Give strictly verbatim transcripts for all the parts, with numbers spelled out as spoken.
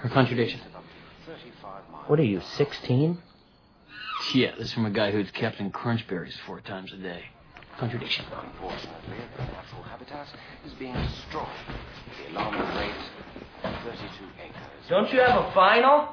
Her contradiction. What are you, sixteen? Yeah, this is from a guy who's Captain Crunchberries four times a day. Contradiction. Unfortunately, the natural habitat is being destroyed. The alarming rate of thirty-two acres. Don't you have a final?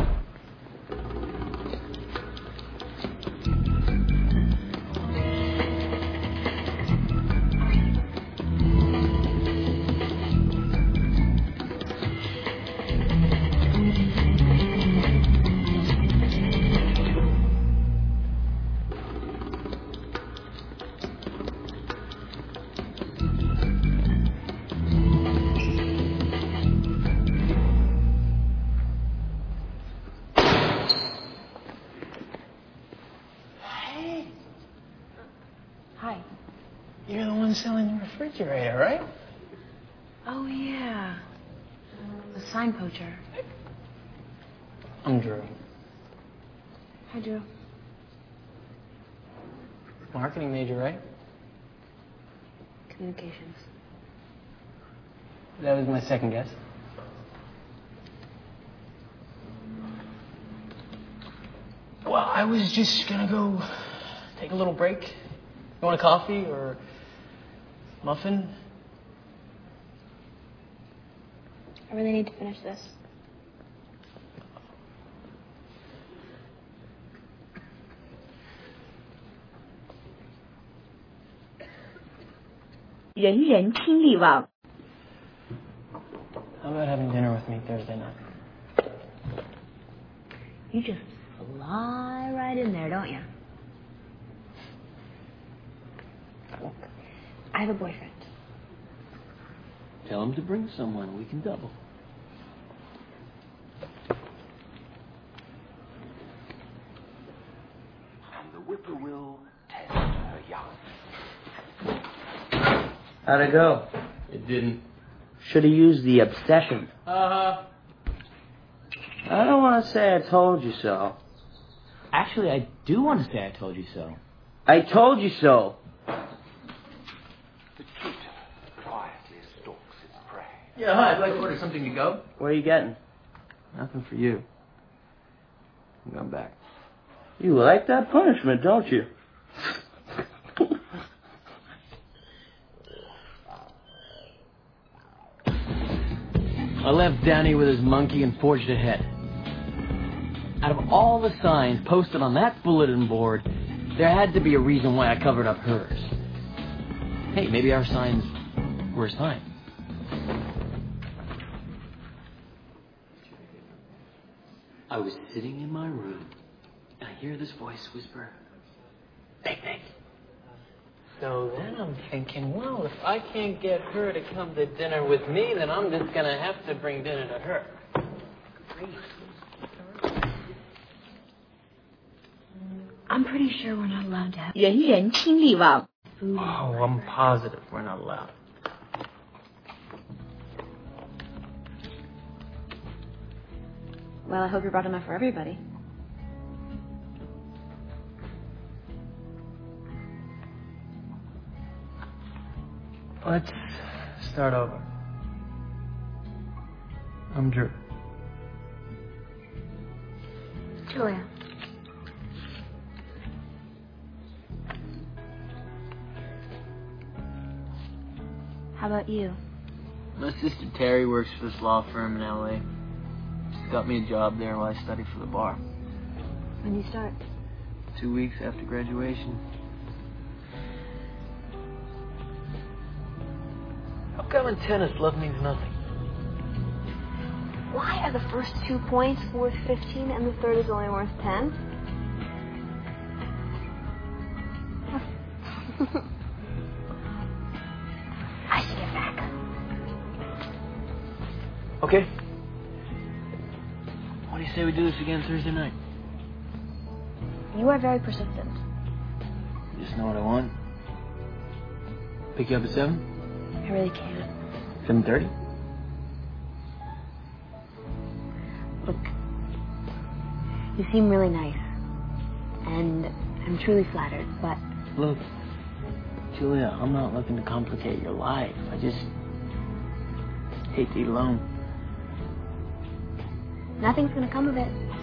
Hi. You're the one selling the refrigerator, right? Oh, yeah. The sign poacher. I'm Drew. Hi, Drew. Marketing major, right? Communications. That was my second guess. Well, I was just gonna go take a little break. You want a coffee or muffin? I really need to finish this. How about having dinner with me Thursday night? You just fly right in there, don't you? Look, I have a boyfriend. Tell him to bring someone. We can double. And the whippoorwill tends her young. How'd it go? It didn't. Should have used the obsession. Uh-huh. I don't want to say I told you so. Actually, I do want to say I told you so. I told you so. The cheetah quietly stalks its prey. Yeah, hi. I'd like to order something to go. What are you getting? Nothing for you. I'm going back. You like that punishment, don't you? I left Danny with his monkey and forged ahead. Out of all the signs posted on that bulletin board, there had to be a reason why I covered up hers. Hey, maybe our signs were a sign. I was sitting in my room, and I hear this voice whisper, "Picnic." So then I'm thinking, well, if I can't get her to come to dinner with me, then I'm just gonna have to bring dinner to her. I'm pretty sure we're not allowed to have 人人亲力王. Oh, I'm positive we're not allowed. Well, I hope you brought enough for everybody. Let's start over. I'm Drew. Julia. How about you? My sister Terry works for this law firm in L A. She's got me a job there while I study for the bar. When do you start? Two weeks after graduation. How come in tennis love means nothing? Why are the first two points worth fifteen and the third is only worth ten? I should get back. Okay. What do you say we do this again Thursday night? You are very persistent. You just know what I want. Pick you up at seven? I really can't. seven thirty? Look, you seem really nice. And I'm truly flattered, but... Look, Julia, I'm not looking to complicate your life. I just hate to eat alone. Nothing's gonna come of it.